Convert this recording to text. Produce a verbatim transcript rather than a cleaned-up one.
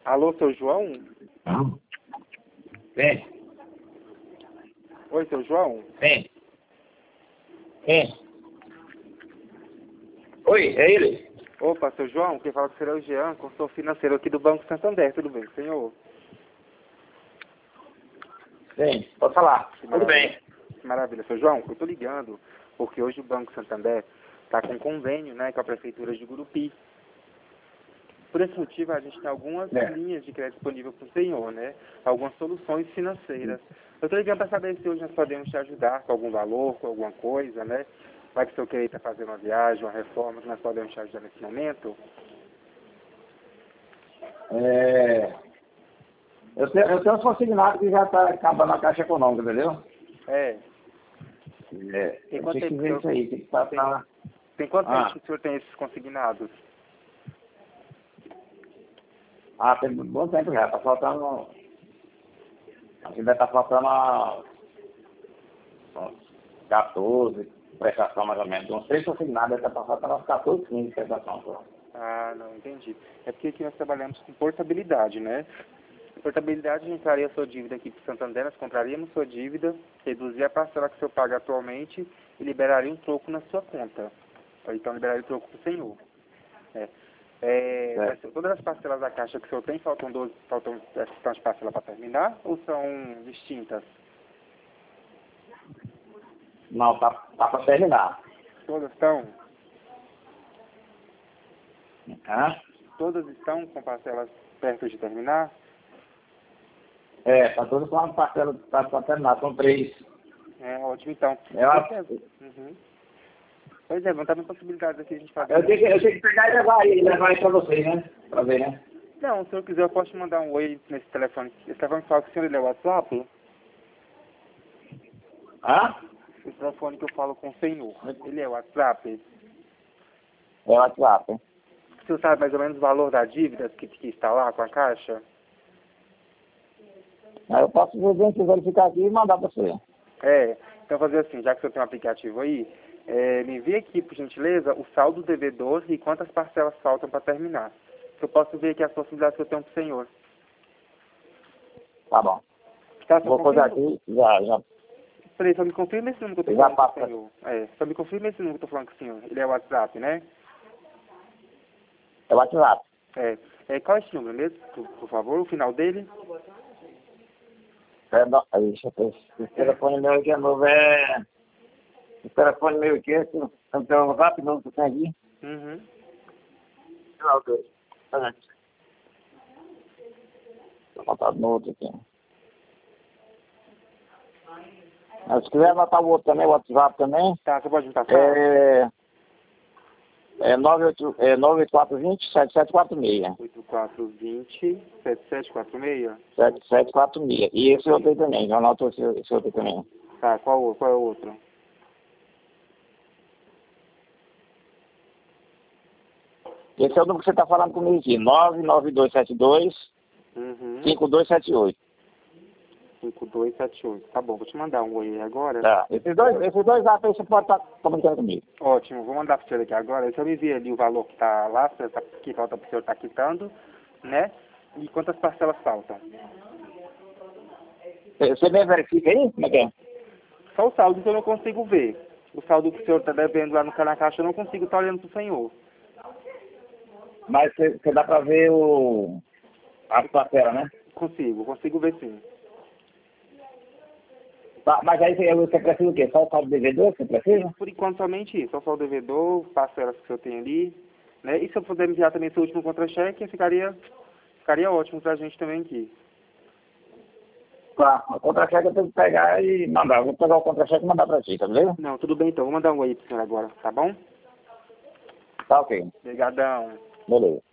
Alô, seu João? Sim. Oi, seu João? Sim. Sim. Oi, é ele? Opa, seu João, quem fala com o senhor é o Jean, consultor financeiro aqui do Banco Santander, tudo bem, senhor? Sim, pode falar. Que Tudo bem. Que maravilha, seu João, eu tô ligando porque hoje o Banco Santander está com um convênio, né, com a Prefeitura de Gurupi. Por esse motivo, a gente tem algumas É. linhas de crédito disponíveis para o senhor, né? Algumas soluções financeiras. Eu estou ligando para saber se hoje nós podemos te ajudar com algum valor, com alguma coisa, né? Vai que o senhor querer estar fazendo uma viagem, uma reforma, que nós podemos te ajudar nesse momento? É... Eu, tenho, eu tenho um consignado que já está acabando a Caixa Econômica, entendeu? É. É, Tem eu quanto tinha que tempo ver que isso eu... aí, tem que passar... Tem quanto Ah. tempo que o senhor tem esses consignados? Ah, tem muito bom tempo já, tá faltando... Acho que deve estar faltando a... uns quatorze prestação mais ou menos. Uns três consignados, deve estar faltando uns quatorze, quinze prestação só. Ah, não, entendi. É porque aqui nós trabalhamos com portabilidade, né? Portabilidade, a gente traria a sua dívida aqui para o Santander, nós compraríamos sua dívida, reduzir a parcela que o senhor paga atualmente e liberaria um troco na sua conta. Então, liberaria o troco para o senhor. É. É, É. mas todas as parcelas da Caixa que o senhor tem, faltam doze, faltam essas parcelas para terminar ou são distintas? Não, tá, tá para terminar. Todas estão? Hã? Todas estão com parcelas perto de terminar? É, tá tudo com uma parcela para terminar, são três. É, ótimo, então. Eu, Pois é, uhum. Pois é, vamos estar possibilidades aqui de a gente fazer. eu, tenho que, eu tenho que pegar e levar aí, levar aí para vocês, né? Para ver, né? Não, se eu quiser, eu posso te mandar um oi nesse telefone. Esse telefone que fala com o senhor, ele é o WhatsApp? Hã? Esse telefone que eu falo com o senhor, ele é o WhatsApp? É o WhatsApp. Hein? O senhor sabe mais ou menos o valor da dívida que, que está lá com a Caixa? Aí eu posso ver, verificar aqui e mandar para você. É, então fazer assim, já que o senhor tem um aplicativo aí, é, me envie aqui, por gentileza, o saldo devedor e quantas parcelas faltam para terminar. Que eu posso ver aqui as possibilidades que eu tenho para o senhor. Tá bom. Tá, só Vou fazer confirma... aqui, já, já. Peraí, só me confirma esse número que eu Já estou falando com o passa. senhor. É, só me confirma esse número que eu estou falando com o senhor. Ele é o WhatsApp, né? É o WhatsApp. É, é, qual é esse número mesmo, por, por favor, o final dele? É, não, aí, deixa eu ver. O telefone meu aqui é novo, é... O telefone meu aqui é... Não tem um WhatsApp novo que tem aqui. Uhum. Não, ok. Tá. Vou botar no outro aqui. Mas se quiser anotar o outro também, o WhatsApp também, Tá, você pode me passar? é... É nove oito quatro dois zero, sete sete quatro seis. oito quatro dois zero, sete sete quatro seis? sete sete quatro seis. E esse outro aí também, já anotou esse, esse outro aí também. Tá, qual, qual é o outro? Esse é o número que você está falando comigo aqui, nove nove dois sete dois, Uhum. cinco dois sete oito. cinco dois sete oito. Tá bom, vou te mandar um oi aí agora. Tá. Esses dois, esses dois atos aí você pode estar comunicando comigo. Ótimo, vou mandar para você aqui agora. Aí você me envia ali o valor que tá lá, que tá- que falta para o senhor estar quitando, né? E quantas parcelas faltam. Você você me verifica aí? Como é que é? Só o saldo que eu não consigo ver. O saldo que o senhor está devendo lá no na caixa eu não consigo estar olhando para o senhor. Mas você, você dá para ver o... a parcela, né? Consigo, consigo ver sim. Tá, mas aí você, você precisa o quê? Só o saldo devedor que você precisa? Por enquanto somente isso, só o devedor, parcelas que o senhor tem ali, né? E se eu puder enviar também seu último contra-cheque, ficaria, ficaria ótimo pra gente também aqui. Tá, o contra-cheque eu tenho que pegar e mandar. Eu vou pegar o contra-cheque e mandar para ti, tá beleza? Não, tudo bem então, vou mandar um oi pro senhor agora, tá bom? Tá ok. Obrigadão. Beleza.